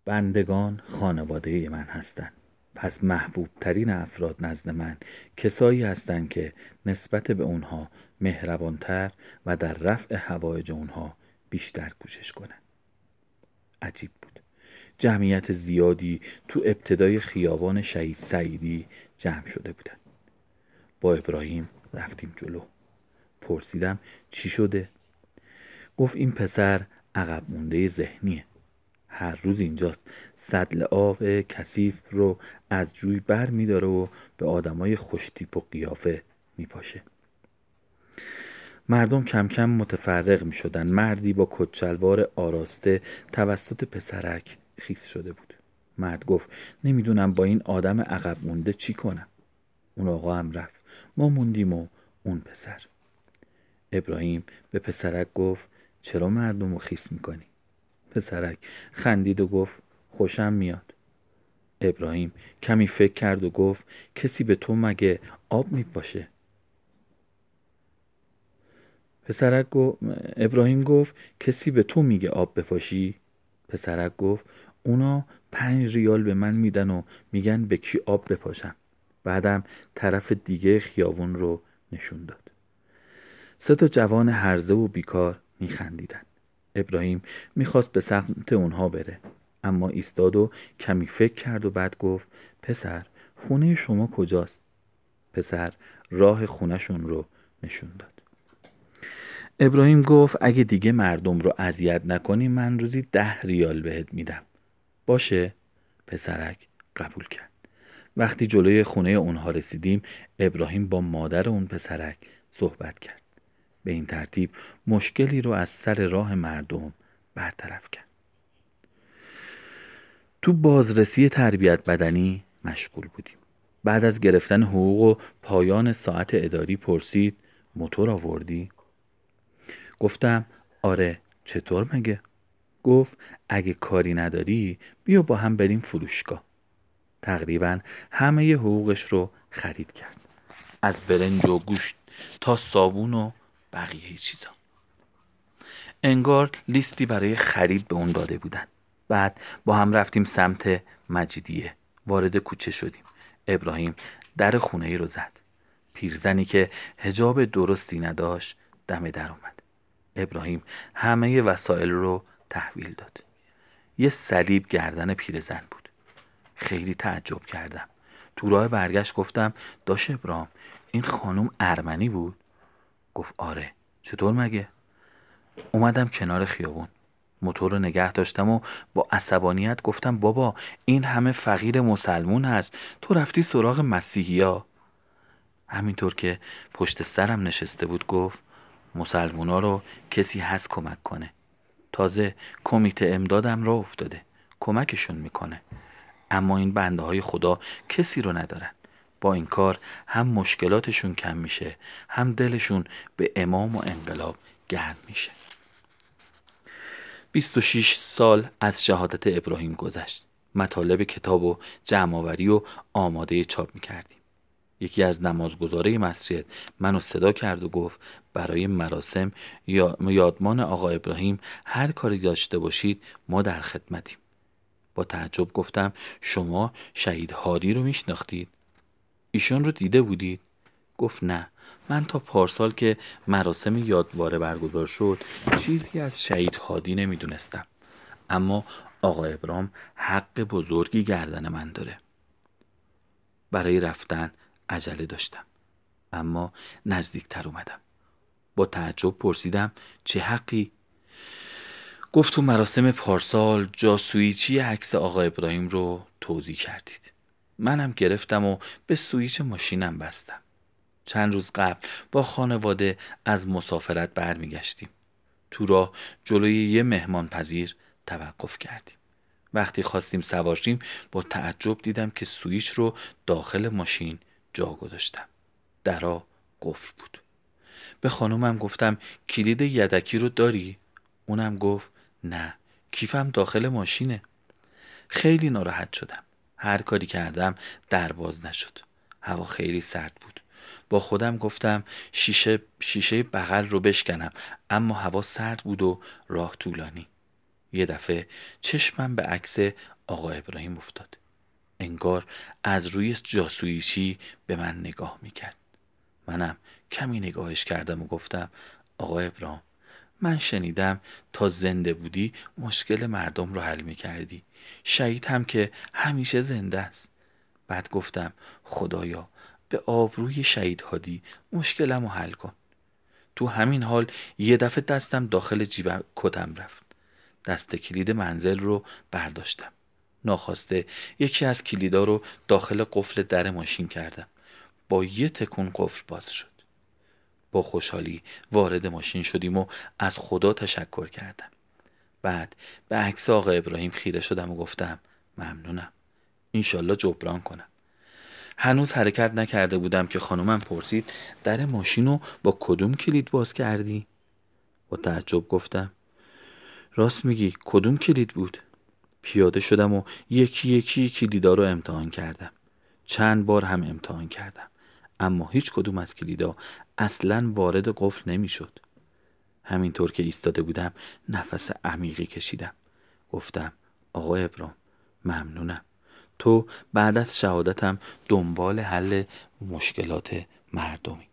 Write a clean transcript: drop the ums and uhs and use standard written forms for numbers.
بندگان خانواده من هستند. پس محبوب ترین افراد نزد من کسایی هستند که نسبت به اونها مهربانتر و در رفع حوایج اونها بیشتر کوشش کنن. عجیب بود. جمعیت زیادی تو ابتدای خیابان شهید سعیدی جمع شده بودن. با ابراهیم رفتیم جلو. پرسیدم چی شده؟ گفت این پسر عقب مونده ذهنیه. هر روز اینجاست، سطل آب کثیف رو از جوی بر میداره و به آدمای خوشتیپ و قیافه میپاشه. مردم کم کم متفرق می شدن. مردی با کتشلوار آراسته توسط پسرک خیس شده بود. مرد گفت نمیدونم با این آدم عقب مونده چی کنم. اون آقا هم رفت. ما موندیم و اون پسر. ابراهیم به پسرک گفت چرا مردم رو خیس میکنی؟ پسرک خندید و گفت خوشم میاد. ابراهیم کمی فکر کرد و گفت کسی به تو مگه آب میپاشه؟ ابراهیم گفت کسی به تو میگه آب بپاشی؟ پسرک گفت اونا 5 ریال به من میدن و میگن به کی آب بپاشم. بعدم طرف دیگه خیابون رو نشون داد. 3 جوان هرزه و بیکار میخندیدن. ابراهیم میخواست به سمت اونها بره، اما ایستاد و کمی فکر کرد و بعد گفت پسر خونه شما کجاست؟ پسر راه خونهشون رو نشون داد. ابراهیم گفت اگه دیگه مردم رو اذیت نکنی من روزی 10 ریال بهت میدم. باشه؟ پسرک قبول کرد. وقتی جلوی خونه اونها رسیدیم ابراهیم با مادر اون پسرک صحبت کرد. به این ترتیب مشکلی رو از سر راه مردم برطرف کرد. تو بازرسی تربیت بدنی مشغول بودیم. بعد از گرفتن حقوق و پایان ساعت اداری پرسید موتور آوردی؟ گفتم آره، چطور مگه؟ گفت اگه کاری نداری بیا با هم بریم فروشگاه. تقریبا همه حقوقش رو خرید کرد، از برنج و گوشت تا صابون و بقیه چیزا. انگار لیستی برای خرید به اون داده بودن. بعد با هم رفتیم سمت مجیدیه. وارد کوچه شدیم. ابراهیم در خونه ای رو زد. پیرزنی که حجاب درستی نداشت دم در اومد. ابراهیم همه وسایل رو تحویل داد. یه صلیب گردن پیرزن بود. خیلی تعجب کردم. تو راه برگشت گفتم داش ابراهیم این خانم ارمنی بود؟ گفت آره، چطور مگه؟ اومدم کنار خیابون، موتور رو نگه داشتم و با عصبانیت گفتم بابا این همه فقیر مسلمون هست، تو رفتی سراغ مسیحیا؟ همینطور که پشت سرم نشسته بود گفت مسلمونا رو کسی هست کمک کنه، تازه کمیته امدادم را افتاده کمکشون میکنه، اما این بنده های خدا کسی رو ندارن. با این کار هم مشکلاتشون کم میشه هم دلشون به امام و انقلاب گرم میشه. 26 سال از شهادت ابراهیم گذشت. مطالب کتاب و جمع‌آوری و آماده چاپ میکردیم. یکی از نمازگزارای مسجد منو صدا کرد و گفت برای مراسم یادمان آقا ابراهیم هر کاری داشته باشید ما در خدمتیم. با تعجب گفتم شما شهید هادی رو میشناختید؟ ایشون رو دیده بودید؟ گفت نه، من تا پارسال که مراسم یادواره برگزار شد چیزی از شهید هادی نمیدونستم، اما آقا ابراهیم حق بزرگی گردن من داره. برای رفتن عجله داشتم، اما نزدیکتر اومدم. با تعجب پرسیدم چه حقی؟ گفت تو مراسم پارسال جاسویچی عکس آقا ابراهیم رو توزیع کردید. منم گرفتم و به سویچ ماشینم بستم. چند روز قبل با خانواده از مسافرت برمیگشتیم. تو راه جلوی یه مهمان پذیر توقف کردیم. وقتی خواستیم سوار شیم با تعجب دیدم که سویچ رو داخل ماشین جا گذاشتم. درا قفل بود. به خانومم گفتم کلید یدکی رو داری؟ اونم گفت نه، کیفم داخل ماشینه. خیلی ناراحت شدم. هر کاری کردم در باز نشد. هوا خیلی سرد بود. با خودم گفتم شیشه بغل رو بشکنم، اما هوا سرد بود و راه طولانی. یه دفعه چشمم به عکس آقا ابراهیم افتاد. انگار از روی جاسویچی به من نگاه میکرد. منم کمی نگاهش کردم و گفتم آقا ابراهیم، من شنیدم تا زنده بودی مشکل مردم رو حل میکردی. شهید هم که همیشه زنده است. بعد گفتم خدایا به آبروی شهید هادی مشکلم رو حل کن. تو همین حال یه دفعه دستم داخل جیب کتم رفت. دست کلید منزل رو برداشتم. ناخواسته یکی از کلیدا رو داخل قفل در ماشین کردم. با یه تکون قفل باز شد. با خوشحالی وارد ماشین شدیم و از خدا تشکر کردم. بعد به عکس آقا ابراهیم خیره شدم و گفتم ممنونم. انشالله جبران کنم. هنوز حرکت نکرده بودم که خانومم پرسید در ماشین رو با کدوم کلید باز کردی؟ با تعجب گفتم راست میگی، کدوم کلید بود؟ پیاده شدم و یکی یکی کلیدا رو امتحان کردم. چند بار هم امتحان کردم، اما هیچ کدوم از کلیدا اصلاً وارد قفل نمیشد. همینطور که ایستاده بودم نفس عمیقی کشیدم. گفتم آقا ابراهیم ممنونم. تو بعد از شهادتم دنبال حل مشکلات مردمی.